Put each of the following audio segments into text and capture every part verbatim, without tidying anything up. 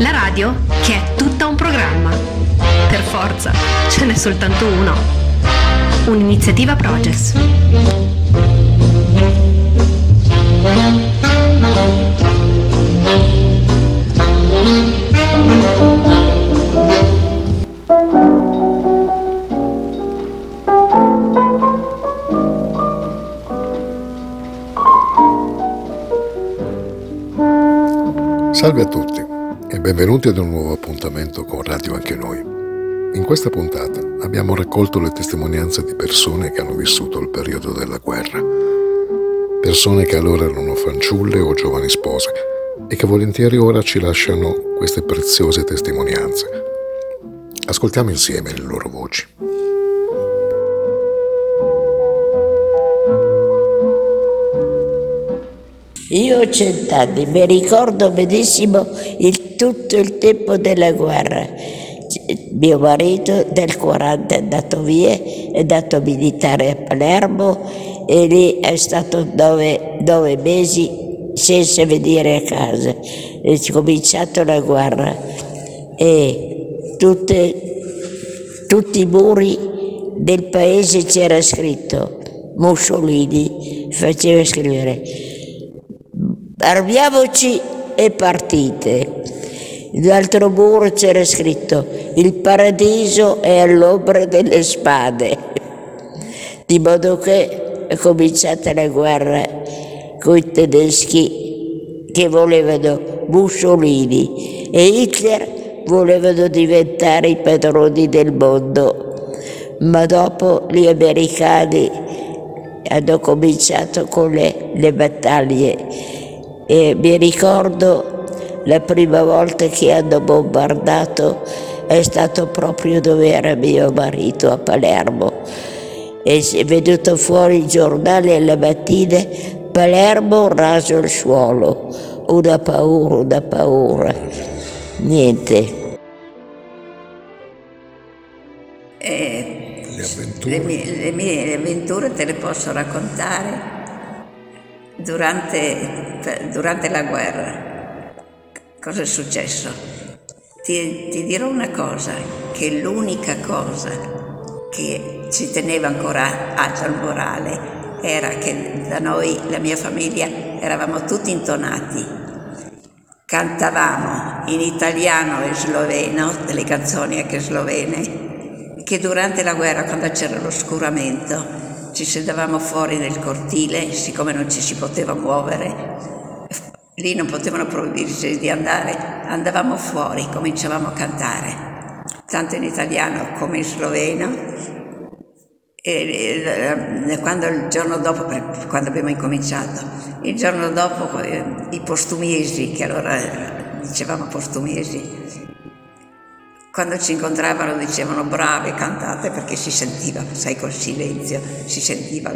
La radio che è tutta un programma. Per forza, ce n'è soltanto uno. Un'iniziativa Progress. Salve a tutti e benvenuti ad un nuovo appuntamento con Radio Anche Noi. In questa puntata abbiamo raccolto le testimonianze di persone che hanno vissuto il periodo della guerra. Persone che allora erano fanciulle o giovani spose e che volentieri ora ci lasciano queste preziose testimonianze. Ascoltiamo insieme le loro voci. Io ho cent'anni, mi ricordo benissimo il, tutto il tempo della guerra. Mio marito nel quaranta è andato via, è andato militare a Palermo e lì è stato nove, nove mesi senza venire a casa. È cominciato la guerra e tutte, tutti i muri del paese c'era scritto, Mussolini faceva scrivere: armiamoci e partite. L'altro muro c'era scritto: il paradiso è all'ombra delle spade. Di modo che è cominciata la guerra con i tedeschi che volevano Mussolini e Hitler volevano diventare i padroni del mondo. Ma dopo gli americani hanno cominciato con le, le battaglie. E mi ricordo la prima volta che hanno bombardato è stato proprio dove era mio marito, a Palermo, e si è venuto fuori il giornale alla mattina: Palermo raso il suolo. Una paura, una paura, niente. Eh, Le avventure. Le mie, le mie avventure te le posso raccontare Durante, durante la guerra. Cosa è successo? Ti, ti dirò una cosa, che l'unica cosa che ci teneva ancora alto il morale era che da noi, la mia famiglia, eravamo tutti intonati. Cantavamo in italiano e sloveno, delle canzoni anche slovene, che durante la guerra, quando c'era l'oscuramento, ci sedevamo fuori nel cortile, siccome non ci si poteva muovere, lì non potevano proibirci di andare, andavamo fuori, cominciavamo a cantare, tanto in italiano come in sloveno. E, e quando il giorno dopo, quando abbiamo incominciato, il giorno dopo eh, i postumiesi, che allora dicevamo postumiesi, quando ci incontravano dicevano: brave, cantate, perché si sentiva, sai, col silenzio, si sentiva.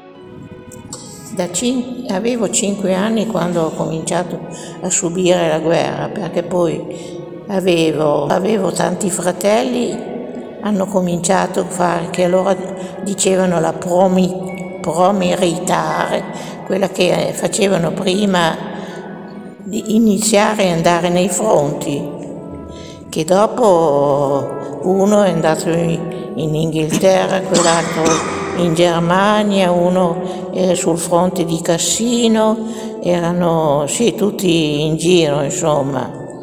Da cin- avevo cinque anni quando ho cominciato a subire la guerra, perché poi avevo, avevo tanti fratelli, hanno cominciato a fare, che allora dicevano la promi, promilitare, quella che facevano prima di iniziare a andare nei fronti, che dopo uno è andato in Inghilterra, quell'altro in Germania, uno era sul fronte di Cassino, erano sì tutti in giro, insomma.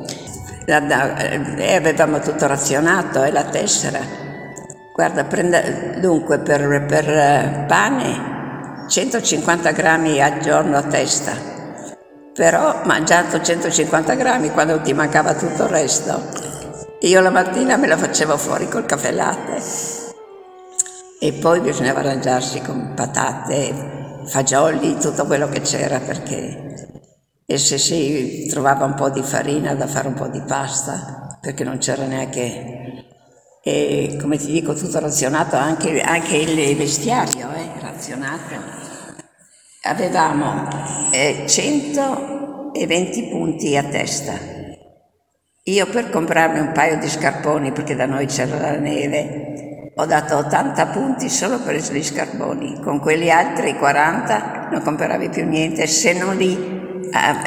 E avevamo tutto razionato, e la tessera. Guarda, prende, dunque per, per pane centocinquanta grammi al giorno a testa, però mangiato centocinquanta grammi quando ti mancava tutto il resto. Io la mattina me la facevo fuori col caffè latte e poi bisognava arrangiarsi con patate, fagioli, tutto quello che c'era, perché e se si trovava un po' di farina da fare un po' di pasta, perché non c'era neanche, e come ti dico, tutto razionato, anche, anche il vestiario eh, razionato. Avevamo eh, centoventi punti a testa. Io, per comprarmi un paio di scarponi, perché da noi c'era la neve, ho dato ottanta punti solo per gli scarponi. Con quelli altri quaranta non compravi più niente, se non lì a,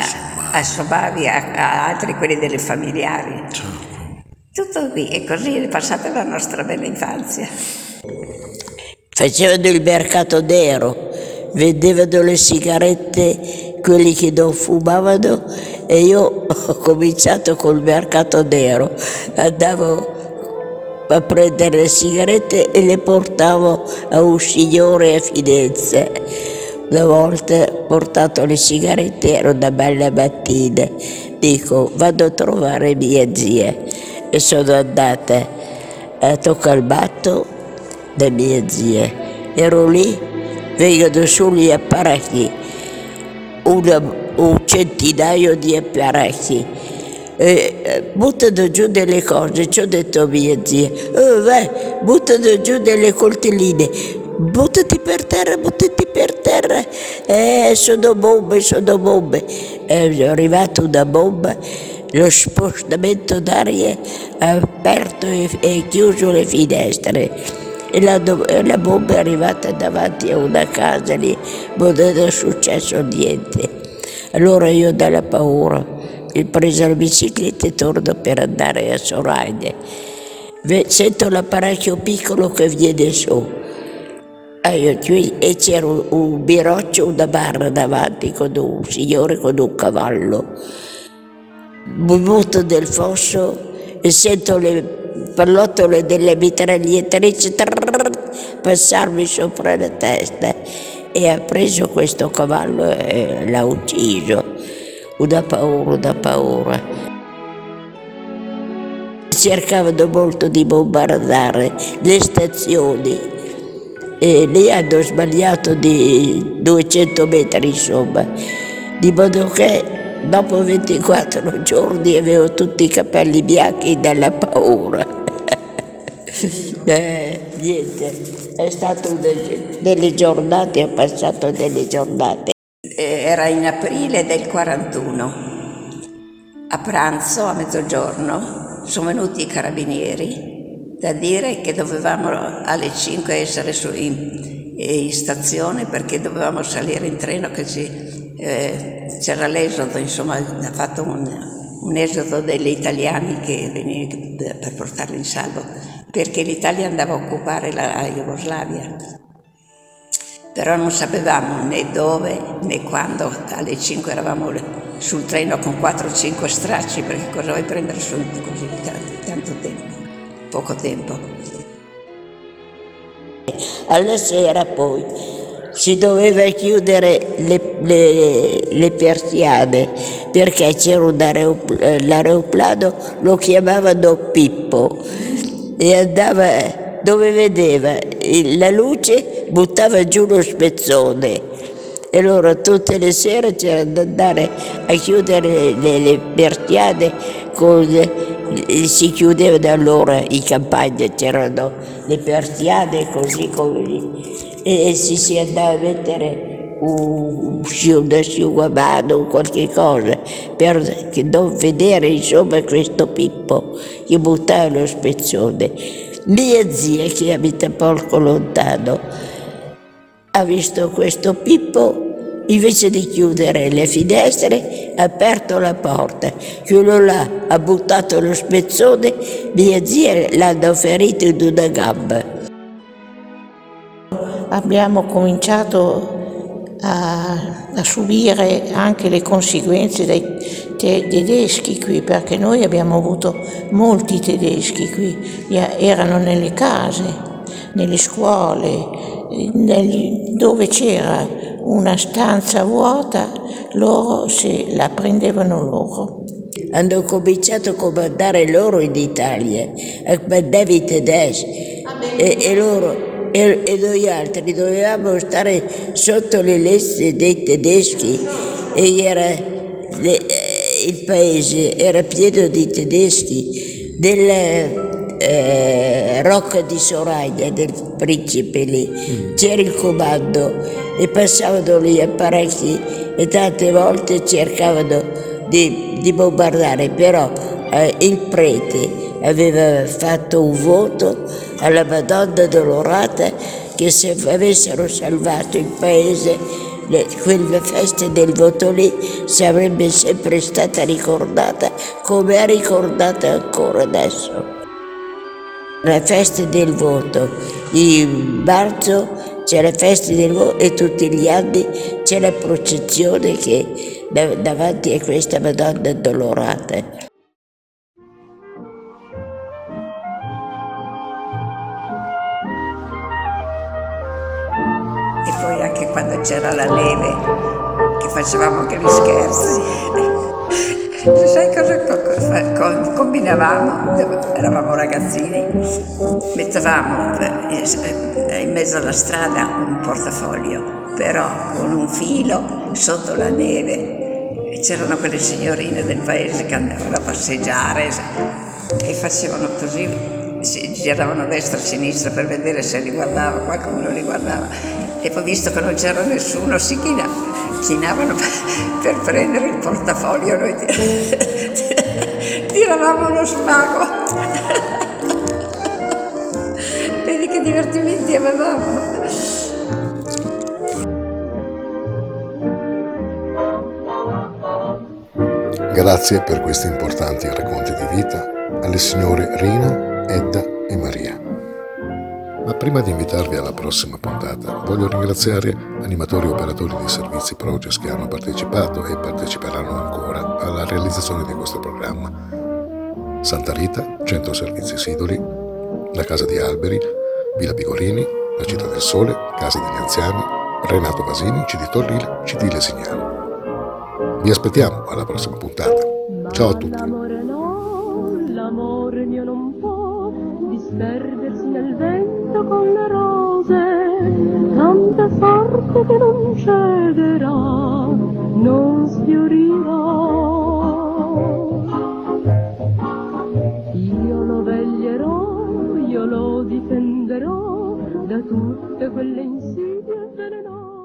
a Sobavi, a, a altri, quelli delle familiari. Certo. Tutto qui, e così è passata la nostra bella infanzia. Facevano il mercato nero, vendevano le sigarette quelli che non fumavano, e io ho cominciato col mercato nero. Andavo a prendere le sigarette e le portavo a un signore a Firenze. Una volta portato le sigarette, era una bella mattina, dico vado a trovare mia zia, e sono andata a Toccalbatto da mia zia. Ero lì, vengono su gli apparecchi, una, un centinaio di apparecchi, e buttano giù delle cose. Ci ho detto a mia zia, oh, vai, buttano giù delle coltelline, buttati per terra, buttati per terra, eh, sono bombe, sono bombe. È arrivata una bomba, lo spostamento d'aria ha aperto e, e chiuso le finestre, e la, la bomba è arrivata davanti a una casa lì, ma non è successo niente. Allora io dalla paura ho preso la bicicletta e torno per andare a Soraide. Sento l'apparecchio piccolo che viene su. E c'era un, un biroccio, una barra davanti con un signore con un cavallo. Mi butto nel fosso e sento le pallottole delle mitragliatrici passarmi sopra la testa, e ha preso questo cavallo e l'ha ucciso. Una paura, una paura. Cercavano molto di bombardare le stazioni, e lì hanno sbagliato di duecento metri, insomma, di modo che dopo ventiquattro giorni avevo tutti i capelli bianchi dalla paura. eh, niente, è stato delle, delle giornate, ho passato delle giornate. Era in aprile del quarantuno, a pranzo, a mezzogiorno, sono venuti i carabinieri da dire che dovevamo alle cinque essere su in, in stazione, perché dovevamo salire in treno, che ci, eh, c'era l'esodo, insomma, ha fatto un, un esodo degli italiani che venivano per portarli in salvo, perché l'Italia andava a occupare la Jugoslavia. Però non sapevamo né dove né quando. Alle cinque eravamo sul treno con quattro cinque stracci, perché cosa vuoi prendere su così tanto tempo, poco tempo. Alla sera poi si doveva chiudere le, le, le persiane, perché c'era un aeroplano, l'aeroplano lo chiamavano Pippo, e andava dove vedeva la luce, buttava giù lo spezzone, e allora tutte le sere c'era da andare a chiudere le, le persiane con, si chiudevano allora in campagna, c'erano le persiane così come lì, e, e si, si andava a mettere un, un asciugamano o qualche cosa per non vedere, insomma, questo Pippo che buttava lo spezzone. Mia zia, che abita poco lontano, ha visto questo Pippo, invece di chiudere le finestre ha aperto la porta, quello là ha buttato lo spezzone, mia zia l'hanno ferito in una gamba. Abbiamo cominciato a, a subire anche le conseguenze dei te- tedeschi qui, perché noi abbiamo avuto molti tedeschi qui, erano nelle case, nelle scuole, negli, dove c'era una stanza vuota, loro se la prendevano loro. Hanno cominciato a comandare loro in Italia, a comandare i tedeschi, e, e loro e, e noi altri dovevamo stare sotto le lesse dei tedeschi, e era, le, il paese era pieno di tedeschi. Della eh, Rocca di Soragna, del principe lì, mm. c'era il comando e passavano gli apparecchi e tante volte cercavano di, di bombardare, però eh, il prete aveva fatto un voto alla Madonna Dolorata che se avessero salvato il paese le, quella festa del voto lì sarebbe sempre stata ricordata come è ricordata ancora adesso. La festa del voto, in marzo c'è la festa del voto e tutti gli anni c'è la processione che davanti a questa Madonna Addolorata. E poi anche quando c'era la neve, che facevamo anche gli scherzi. Sai cosa combinavamo? Eravamo ragazzini, mettevamo in mezzo alla strada un portafoglio, però con un filo sotto la neve. C'erano quelle signorine del paese che andavano a passeggiare e facevano così, si giravano a destra e a sinistra per vedere se li guardava, qualcuno li guardava. E poi, visto che non c'era nessuno, si chinavano, chinavano per prendere il portafoglio, noi tiravamo uno spago. Vedi che divertimenti avevamo. Grazie per questi importanti racconti di vita alle signore Rina, Edda e Maria. Ma prima di invitarvi alla prossima puntata, voglio ringraziare animatori e operatori di servizi Proges che hanno partecipato e parteciperanno ancora alla realizzazione di questo programma. Santa Rita, Centro Servizi Sidoli, la Casa di Alberi, Villa Pigorini, la Città del Sole, Casa degli Anziani, Renato Vasini, C D Torrile, C D Lesignano. Vi aspettiamo alla prossima puntata. Ciao a tutti. L'amore no, l'amore mio non può disperdersi nel vento con le rose, tanta sorte che non cederà, non sfiorirà. Io lo veglierò, io lo difenderò da tutte quelle insidie velenose.